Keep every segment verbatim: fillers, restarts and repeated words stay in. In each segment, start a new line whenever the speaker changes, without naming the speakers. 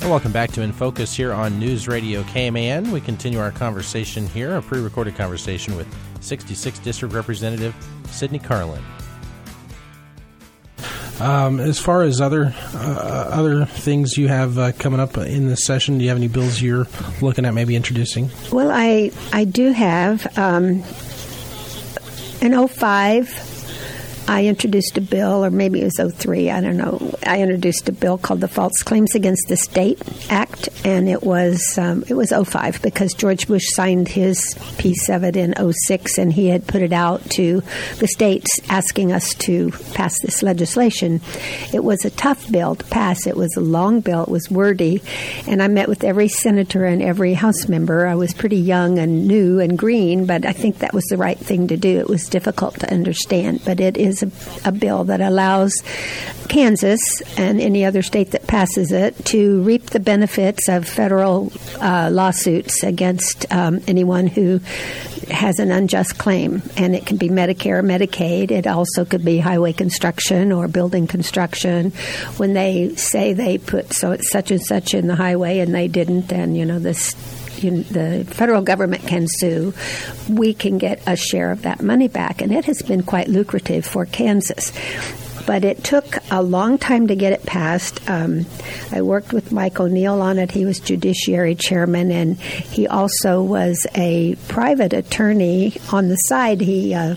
Well, welcome back to In Focus here on News Radio K M A N. We continue our conversation here, a pre-recorded conversation with sixty-sixth District Representative Sidney Carlin.
Um, as far as other uh, other things you have uh, coming up in this session, do you have any bills you're looking at maybe introducing?
Well, I I do have. Um, in oh five, I introduced a bill, or maybe it was oh three, I don't know. I introduced a bill called the False Claims Against the State Act, and it was um, it was oh five because George Bush signed his piece of it in oh six, and he had put it out to the states asking us to pass this legislation. It was a tough bill to pass. It was a long bill. It was wordy, and I met with every senator and every House member. I was pretty young and new and green, but I think that was the right thing to do. It was difficult to understand, but it is A, a bill that allows Kansas and any other state that passes it to reap the benefits of federal uh, lawsuits against um, anyone who has an unjust claim. And it can be Medicare or Medicaid. It also could be highway construction or building construction. When they say they put so it's such and such in the highway and they didn't, then, you know, this You, the federal government can sue, we can get a share of that money back. And it has been quite lucrative for Kansas. But it took a long time to get it passed. Um, I worked with Mike O'Neill on it. He was Judiciary Chairman, and he also was a private attorney on the side. He uh,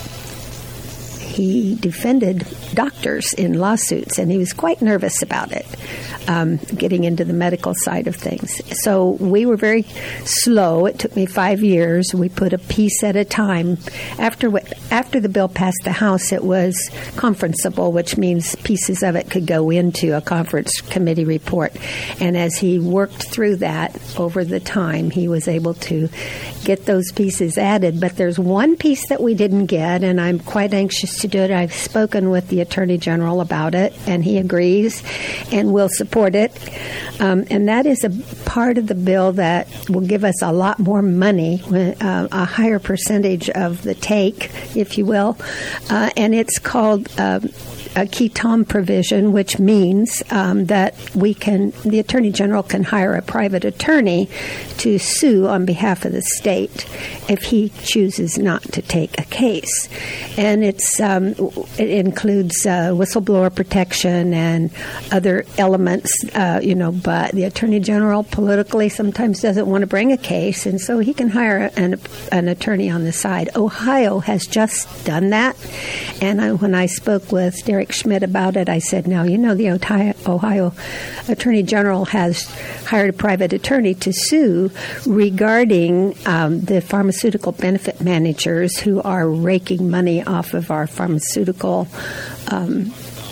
he defended doctors in lawsuits, and he was quite nervous about it, um, getting into the medical side of things. So we were very slow. It took me five years. We put a piece at a time. After what, after the bill passed the House, it was conferenceable, which means pieces of it could go into a conference committee report. And as he worked through that over the time, he was able to get those pieces added. But there's one piece that we didn't get, and I'm quite anxious to do it. I've spoken with the Attorney General about it, and he agrees and will support it. Um, and that is a part of the bill that will give us a lot more money, uh, a higher percentage of the take, if you will. Uh, and it's called uh, a Key Tom provision, which means um, that we can, the Attorney General can hire a private attorney to sue on behalf of the state if he chooses not to take a case. And it's um, it includes uh, whistleblower protection and other elements, uh, you know, but the Attorney General politically sometimes doesn't want to bring a case, and so he can hire an, an attorney on the side. Ohio has just done that, and I, when I spoke with Derek Schmidt about it, I said, now, you know, the Ohio, Ohio Attorney General has hired a private attorney to sue regarding um, the pharmaceutical benefit managers who are raking money off of our pharmaceutical um,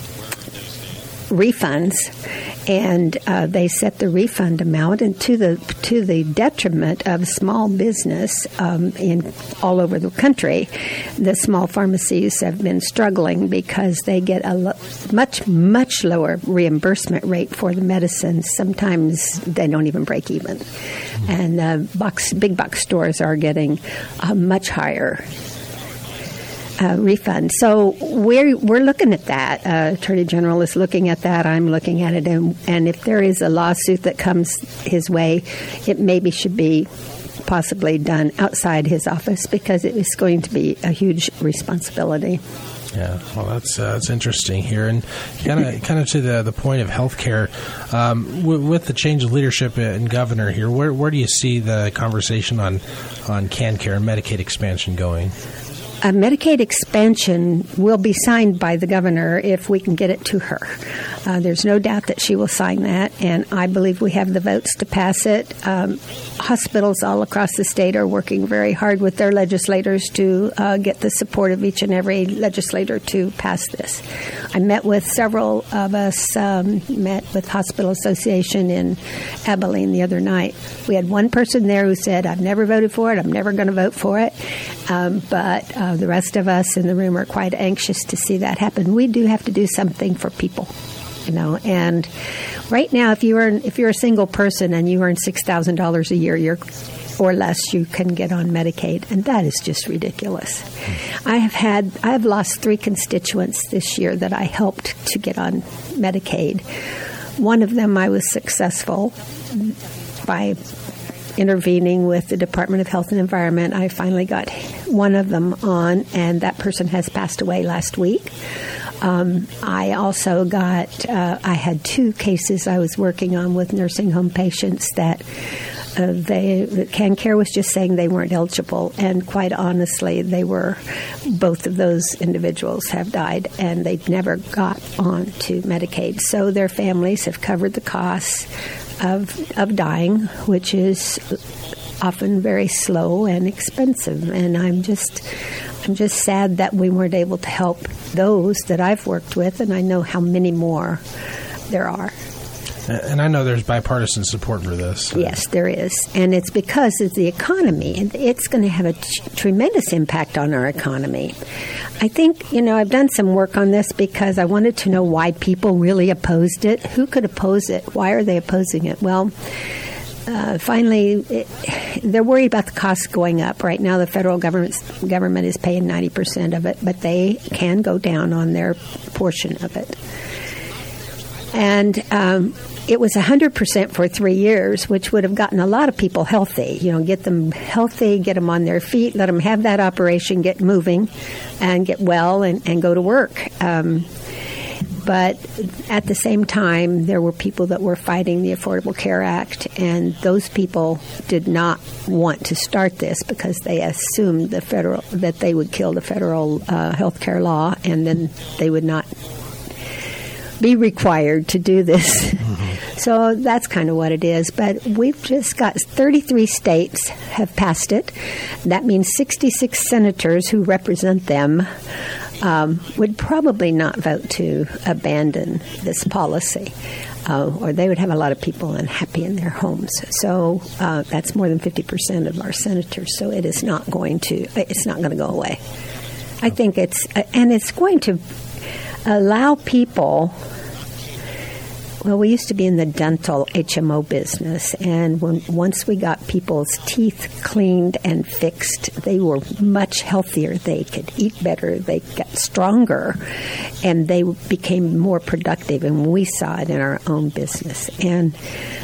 refunds. And uh, they set the refund amount, and to the to the detriment of small business um, in all over the country. The small pharmacies have been struggling because they get a lo- much much lower reimbursement rate for the medicines. Sometimes they don't even break even, and uh, box big box stores are getting a much higher Uh, refund. So we're we're looking at that. Uh, Attorney General is looking at that. I'm looking at it, and, and if there is a lawsuit that comes his way, it maybe should be possibly done outside his office because it is going to be a huge responsibility.
Yeah, well, that's uh, that's interesting here, and kind of kind of to the the point of healthcare. Um, w- with the change of leadership in governor here, where where do you see the conversation on on CanCare and Medicaid expansion going?
A Medicaid expansion will be signed by the governor if we can get it to her. Uh, there's no doubt that she will sign that, and I believe we have the votes to pass it. Um, hospitals all across the state are working very hard with their legislators to uh, get the support of each and every legislator to pass this. I met with several of us, um, met with Hospital Association in Abilene the other night. We had one person there who said, I've never voted for it, I'm never going to vote for it, um, but uh, the rest of us in the room are quite anxious to see that happen. We do have to do something for people. You know, and right now, if you earn, if you're a single person and you earn six thousand dollars a year, you're or less, you can get on Medicaid, and that is just ridiculous. I have had, I have lost three constituents this year that I helped to get on Medicaid. one of them I was successful by intervening with the Department of Health and Environment. I finally got one of them on, and that person has passed away last week. Um, I also got, uh, I had two cases I was working on with nursing home patients that uh, they, CanCare was just saying they weren't eligible, and quite honestly, they were, both of those individuals have died, and they never got on to Medicaid. So their families have covered the costs of of dying, which is often very slow and expensive. And I'm just I'm just sad that we weren't able to help those that I've worked with, and I know how many more there are.
And I know there's bipartisan support for this. So.
Yes, there is. And it's because of the economy. And it's going to have a t- tremendous impact on our economy. I think, you know, I've done some work on this because I wanted to know why people really opposed it. Who could oppose it? Why are they opposing it? Well, uh, finally, it, they're worried about the costs going up. Right now, the federal government government is paying ninety percent of it, but they can go down on their portion of it. And um, it was one hundred percent for three years, which would have gotten a lot of people healthy. You know, get them healthy, get them on their feet, let them have that operation, get moving, and get well and, and go to work. Um, but at the same time, there were people that were fighting the Affordable Care Act, and those people did not want to start this because they assumed the federal that they would kill the federal uh, health care law, and then they would not be required to do this. Mm-hmm. So that's kind of what it is. But we've just got thirty-three states have passed it. That means sixty-six senators who represent them um, would probably not vote to abandon this policy. Uh, or they would have a lot of people unhappy in their homes. So uh, that's more than fifty percent of our senators. So it is not going to, it's not going to go away. I think it's, uh, and it's going to allow people. Well, we used to be in the dental H M O business, and when once we got people's teeth cleaned and fixed, they were much healthier. They could eat better. They got stronger, and they became more productive, and we saw it in our own business. And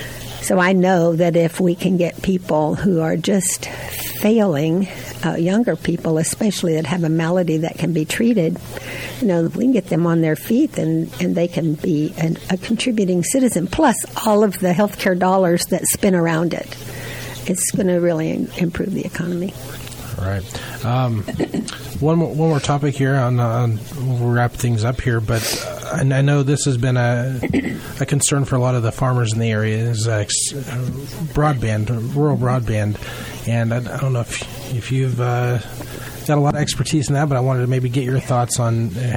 so I know that if we can get people who are just failing, uh, younger people especially that have a malady that can be treated, you know, we can get them on their feet and, and they can be an, a contributing citizen, plus all of the healthcare dollars that spin around it. It's going to really in, improve the economy.
All right. Um, one more, one more topic here on, on we'll wrap things up here, but uh, I, I know this has been a, a concern for a lot of the farmers in the area is uh, broadband, rural broadband, and I, I don't know if if you've uh, got a lot of expertise in that, but I wanted to maybe get your thoughts on uh,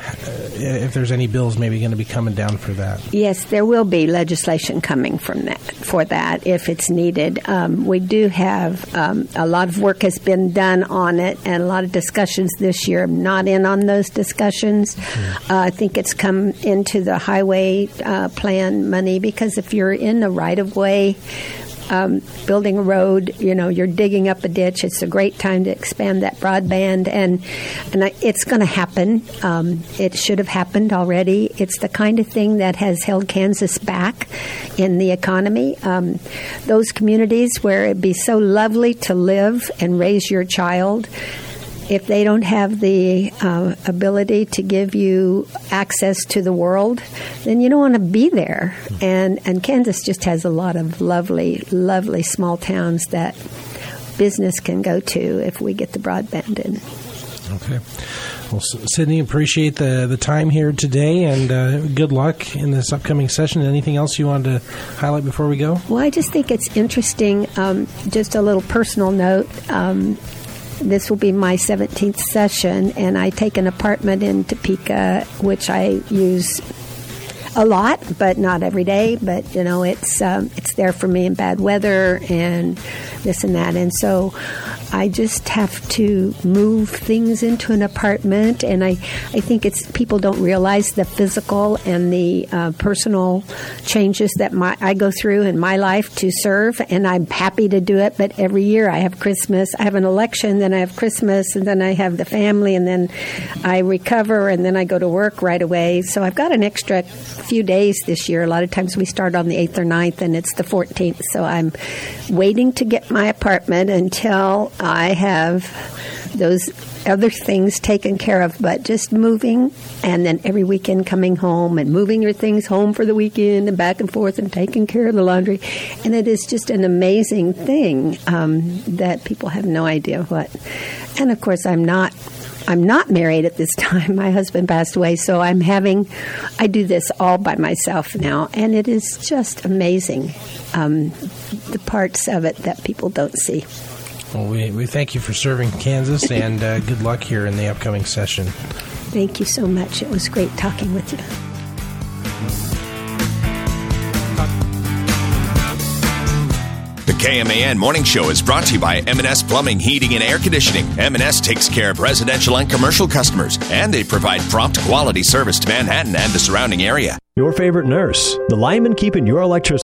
if there's any bills maybe going to be coming down for that.
Yes, there will be legislation coming from that for that if it's needed. Um, we do have um, a lot of work has been done on it and a lot of discussions this year. I'm not in on those discussions. Mm-hmm. Uh, I think it's come into the highway uh, plan money because if you're in the right-of-way, Um, building a road, you know, you're digging up a ditch. It's a great time to expand that broadband, and and I, it's going to happen. Um, it should have happened already. It's the kind of thing that has held Kansas back in the economy. Um, those communities where it'd be so lovely to live and raise your child, if they don't have the uh, ability to give you access to the world, then you don't want to be there. And and Kansas just has a lot of lovely, lovely small towns that business can go to if we get the broadband in.
Okay. Well, Sydney, appreciate the, the time here today, and uh, good luck in this upcoming session. Anything else you wanted to highlight before we go?
Well, I just think it's interesting. Um, just a little personal note. Um, This will be my seventeenth session, and I take an apartment in Topeka, which I use a lot, but not every day. But, you know, it's um, it's there for me in bad weather, and this and that. And so I just have to move things into an apartment, and I, I think it's people don't realize the physical and the uh, personal changes that my I go through in my life to serve, and I'm happy to do it. But every year I have Christmas, I have an election, then I have Christmas, and then I have the family, and then I recover, and then I go to work right away. So I've got an extra few days this year. A lot of times we start on the eighth or ninth, and it's the fourteenth. So I'm waiting to get my apartment until I have those other things taken care of, but just moving, and then every weekend coming home and moving your things home for the weekend and back and forth and taking care of the laundry. And it is just an amazing thing um, that people have no idea what. And of course, I'm not I'm not married at this time. My husband passed away, so I'm having, I do this all by myself now, and it is just amazing, um, the parts of it that people don't see.
Well, we, we thank you for serving Kansas, and uh, good luck here in the upcoming session.
Thank you so much. It was great talking with you.
The K M A N Morning Show is brought to you by M and S Plumbing, Heating, and Air Conditioning. M and S takes care of residential and commercial customers, and they provide prompt quality service to Manhattan and the surrounding area.
Your favorite nurse. The linemen keeping your electricity